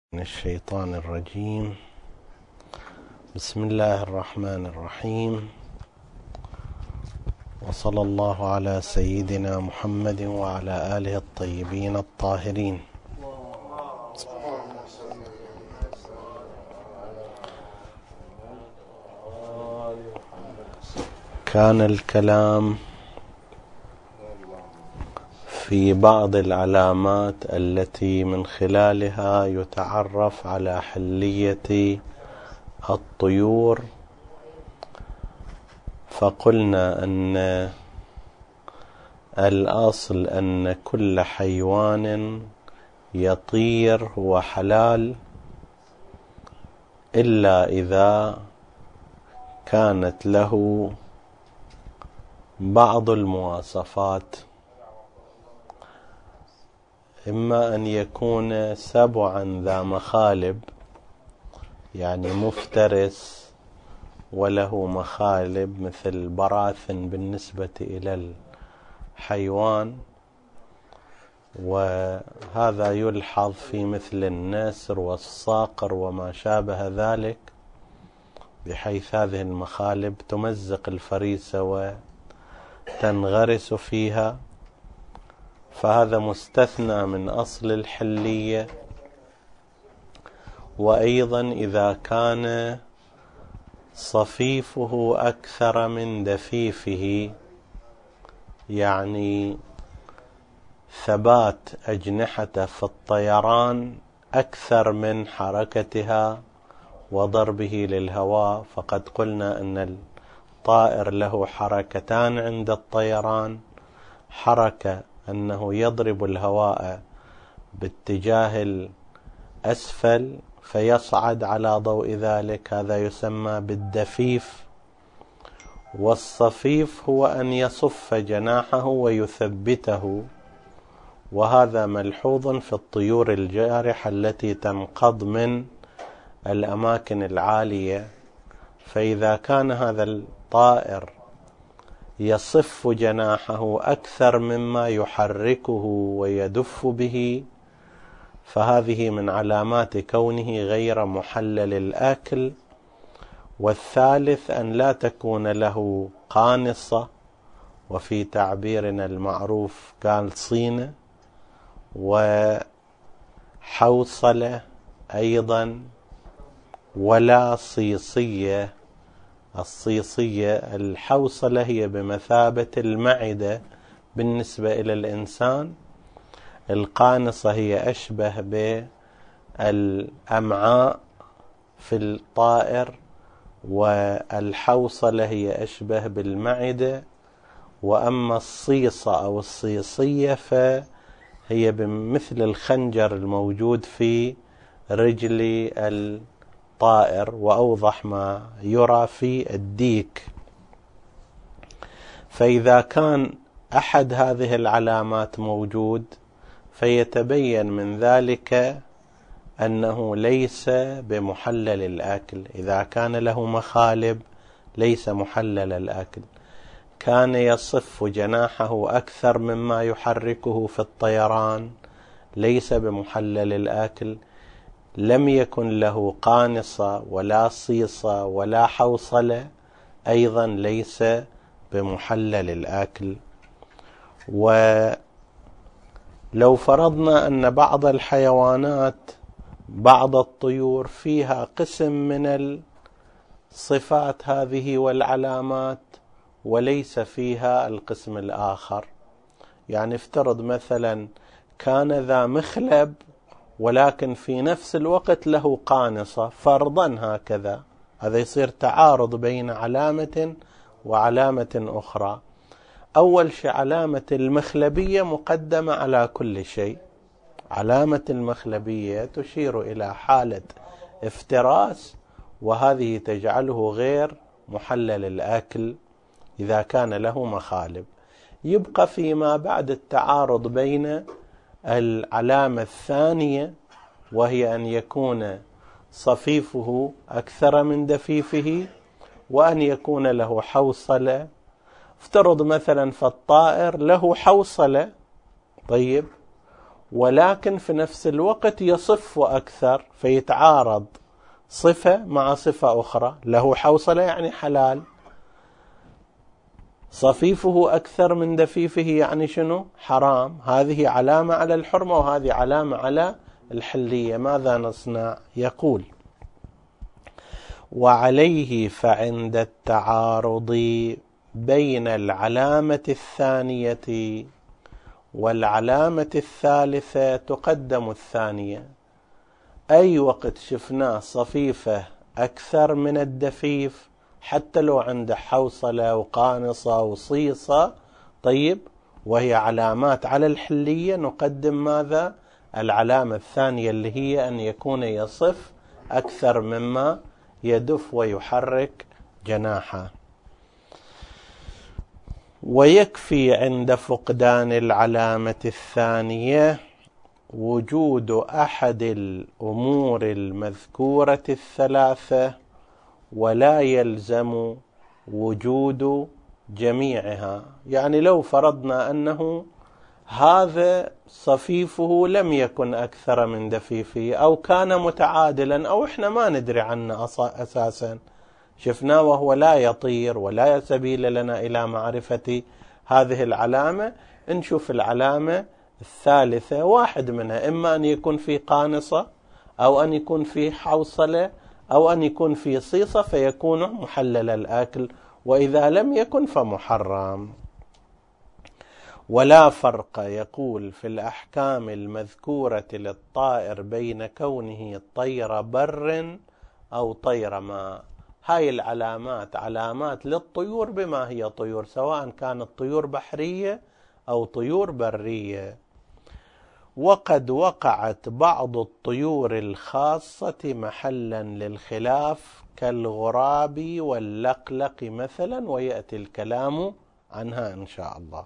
من الشيطان الرجيم. بسم الله الرحمن الرحيم، وصلى الله على سيدنا محمد وعلى آله الطيبين الطاهرين. كان الكلام في بعض العلامات التي من خلالها يتعرف على حلية الطيور، فقلنا أن الأصل أن كل حيوان يطير هو حلال إلا إذا كانت له بعض المواصفات، إما أن يكون سبعا ذا مخالب، يعني مفترس وله مخالب مثل براثن بالنسبة إلى الحيوان، وهذا يلحظ في مثل النسر والصقر وما شابه ذلك، بحيث هذه المخالب تمزق الفريسة وتنغرس فيها، فهذا مستثنى من أصل الحلية. وأيضا إذا كان صفيفه أكثر من دفيفه، يعني ثبات أجنحته في الطيران أكثر من حركتها وضربه للهواء، فقد قلنا أن الطائر له حركتان عند الطيران، حركة أنه يضرب الهواء باتجاه الأسفل فيصعد على ضوء ذلك، هذا يسمى بالدفيف. والصفيف هو أن يصف جناحه ويثبته، وهذا ملحوظ في الطيور الجارحة التي تنقض من الأماكن العالية. فإذا كان هذا الطائر يصف جناحه أكثر مما يحركه ويدف به، فهذه من علامات كونه غير محلل الأكل. والثالث أن لا تكون له قانصة، وفي تعبيرنا المعروف قالصينة، وحوصلة أيضا، ولا صيصية. الصيصية الحوصلة هي بمثابة المعدة بالنسبة إلى الإنسان، القانصة هي أشبه بالأمعاء في الطائر، والحوصلة هي أشبه بالمعدة. وأما الصيصة أو الصيصية فهي بمثل الخنجر الموجود في رجل الطائر، وأوضح ما يرى في الديك. فإذا كان أحد هذه العلامات موجود فيتبين من ذلك أنه ليس بمحلل الأكل. إذا كان له مخالب ليس محلل الأكل، كان يصف جناحه أكثر مما يحركه في الطيران ليس بمحلل الأكل، لم يكن له قانصة ولا صيصة ولا حوصلة أيضا ليس بمحلل الأكل. ولو فرضنا أن بعض الحيوانات بعض الطيور فيها قسم من الصفات هذه والعلامات وليس فيها القسم الآخر، يعني افترض مثلا كان ذا مخلب ولكن في نفس الوقت له قانصة فرضا هكذا، هذا يصير تعارض بين علامة وعلامة أخرى. أول شيء علامة المخلبية مقدمة على كل شيء، علامة المخلبية تشير إلى حالة افتراس، وهذه تجعله غير محلل الأكل إذا كان له مخالب. يبقى فيما بعد التعارض بين العلامة الثانية، وهي أن يكون صفيفه أكثر من دفيفه، وأن يكون له حوصلة. افترض مثلا فالطائر له حوصلة، طيب، ولكن في نفس الوقت يصف أكثر، فيتعارض صفة مع صفة أخرى. له حوصلة يعني حلال، صفيفه أكثر من دفيفه يعني شنو؟ حرام. هذه علامة على الحرمة وهذه علامة على الحلية. ماذا نصنع؟ يقول: وعليه فعند التعارض بين العلامة الثانية والعلامة الثالثة تقدم الثانية. أي وقت شفناه صفيفة أكثر من الدفيف، حتى لو عنده حوصلة وقانصة وصيصة، طيب، وهي علامات على الحلية، نقدم ماذا؟ العلامة الثانية، اللي هي أن يكون يصف أكثر مما يدف ويحرك جناحه. ويكفي عند فقدان العلامة الثانية وجود أحد الأمور المذكورة الثلاثة، ولا يلزم وجود جميعها. يعني لو فرضنا أنه هذا صفيفه لم يكن أكثر من دفيفه، أو كان متعادلا، أو إحنا ما ندري عنه أساسا، شفناه وهو لا يطير ولا سبيل لنا إلى معرفة هذه العلامة، نشوف العلامة الثالثة واحد منها، إما أن يكون في قانصة، أو أن يكون في حوصلة، أو أن يكون في صيصة، فيكون محلل الأكل، وإذا لم يكن فمحرم. ولا فرق، يقول، في الأحكام المذكورة للطائر بين كونه طير بر أو طير ماء. هاي العلامات علامات للطيور بما هي طيور، سواء كانت طيور بحرية أو طيور برية. وقد وقعت بعض الطيور الخاصة محلا للخلاف كالغراب واللقلق مثلا، ويأتي الكلام عنها إن شاء الله.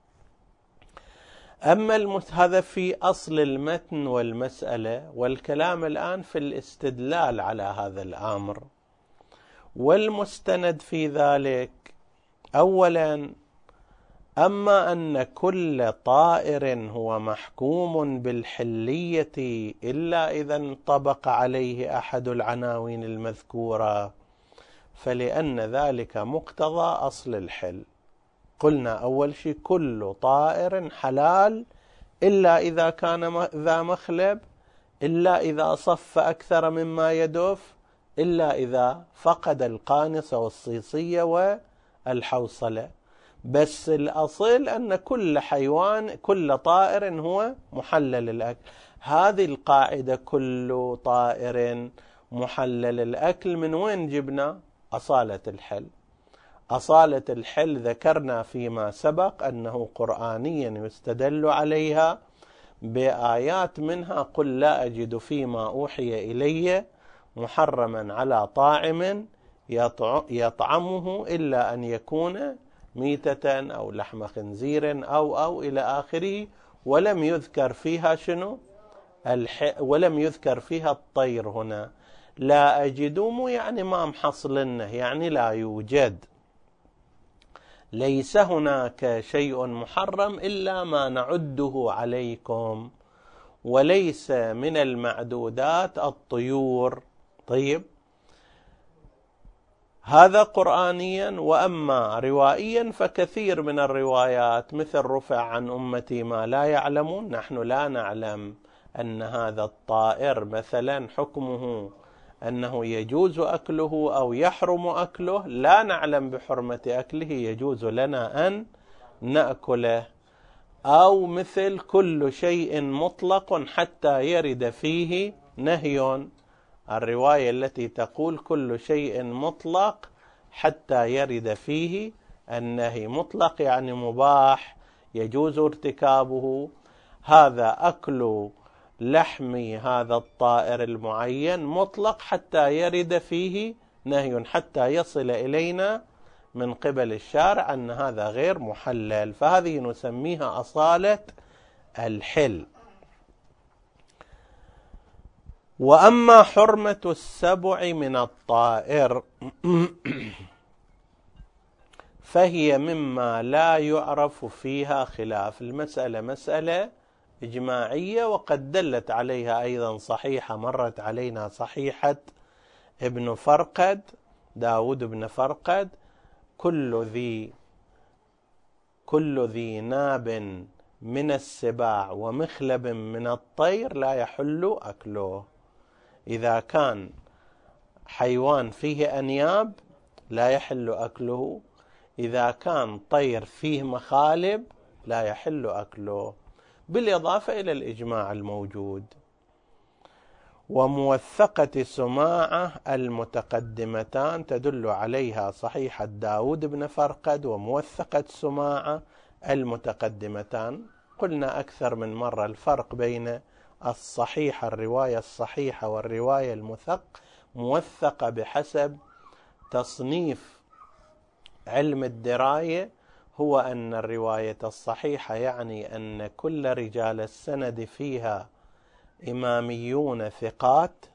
أما هذا في أصل المتن والمسألة، والكلام الآن في الاستدلال على هذا الأمر. والمستند في ذلك: أولا، أما أن كل طائر هو محكوم بالحلية إلا إذا انطبق عليه أحد العناوين المذكورة، فلأن ذلك مقتضى أصل الحل. قلنا أول شيء كل طائر حلال إلا إذا كان ذا مخلب، إلا إذا صف أكثر مما يدف، إلا إذا فقد القانصة والصيصية والحوصلة. بس الأصل أن كل حيوان، كل طائر هو محلل الأكل. هذه القاعدة كل طائر محلل الأكل من وين جبنا؟ أصالة الحل. أصالة الحل ذكرنا فيما سبق أنه قرآنيا يستدل عليها بآيات، منها: قل لا أجد فيما أوحي إلي محرما على طاعم يطعمه إلا أن يكون ميتة أو لحم خنزير أو إلى آخره. ولم يذكر فيها شنو؟ ولم يذكر فيها الطير هنا. لا أجدوم يعني ما محصلنه، يعني لا يوجد. ليس هناك شيء محرم إلا ما نعده عليكم، وليس من المعدودات الطيور. طيب، هذا قرآنيا. وأما روائيا فكثير من الروايات، مثل رفع عن أمتي ما لا يعلمون، نحن لا نعلم أن هذا الطائر مثلا حكمه أنه يجوز أكله أو يحرم أكله، لا نعلم بحرمة أكله، يجوز لنا أن نأكله. أو مثل كل شيء مطلق حتى يرد فيه نهي، الرواية التي تقول كل شيء مطلق حتى يرد فيه النهي. مطلق يعني مباح يجوز ارتكابه. هذا أكل لحم هذا الطائر المعين مطلق حتى يرد فيه نهي، حتى يصل إلينا من قبل الشارع أن هذا غير محلل، فهذه نسميها أصالة الحل. وأما حرمة السبع من الطائر فهي مما لا يعرف فيها خلاف. المسألة مسألة إجماعية، وقد دلت عليها أيضا صحيحة مرت علينا، صحيحة ابن فرقد، داود بن فرقد: كل ذي ناب من السباع ومخلب من الطير لا يحل أكله. إذا كان حيوان فيه أنياب لا يحل أكله، إذا كان طير فيه مخالب لا يحل أكله، بالإضافة إلى الإجماع الموجود. وموثقة سماعة المتقدمتان تدل عليها صحيحة داود بن فرقد وموثقة سماعة المتقدمتان. قلنا أكثر من مرة الفرق بين الصحيحة، الرواية الصحيحة، والرواية الموثقة بحسب تصنيف علم الدراية، هو أن الرواية الصحيحة يعني أن كل رجال السند فيها إماميون ثقات،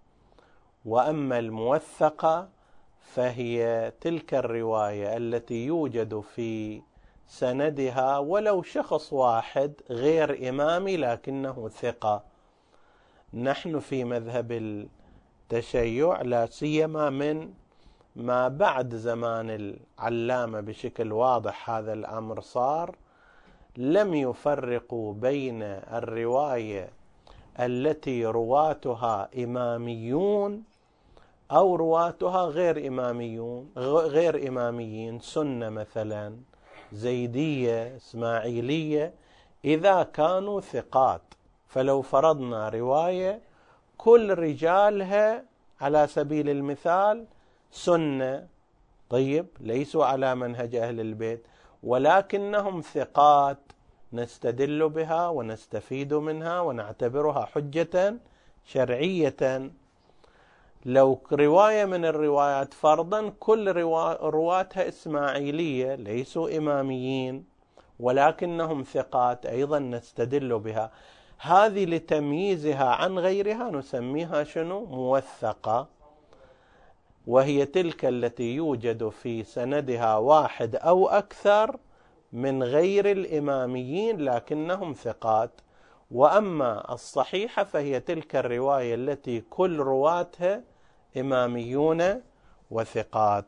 وأما الموثقة فهي تلك الرواية التي يوجد في سندها ولو شخص واحد غير إمامي لكنه ثقة. نحن في مذهب التشيع لا سيما من ما بعد زمان العلامة بشكل واضح هذا الأمر صار، لم يفرقوا بين الرواية التي رواتها إماميون أو رواتها غير إماميين، سنة مثلا، زيدية، إسماعيلية، إذا كانوا ثقات. فلو فرضنا رواية كل رجالها على سبيل المثال سنة، طيب ليسوا على منهج أهل البيت ولكنهم ثقات، نستدل بها ونستفيد منها ونعتبرها حجة شرعية. لو رواية من الروايات فرضا كل رواتها إسماعيلية ليسوا إماميين ولكنهم ثقات، أيضا نستدل بها. هذه لتمييزها عن غيرها نسميها شنو؟ موثقة، وهي تلك التي يوجد في سندها واحد أو أكثر من غير الإماميين لكنهم ثقات. وأما الصحيحة فهي تلك الرواية التي كل رواتها إماميون وثقات.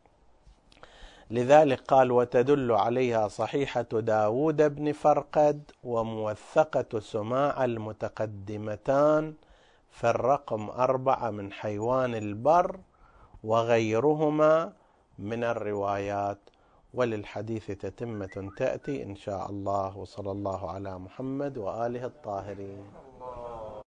لذلك قال: وتدل عليها صحيحة داود بن فرقد وموثقة سماع المتقدمتان في الرقم 4 من حيوان البر وغيرهما من الروايات. وللحديث تتمة تأتي إن شاء الله، وصلى الله على محمد وآله الطاهرين.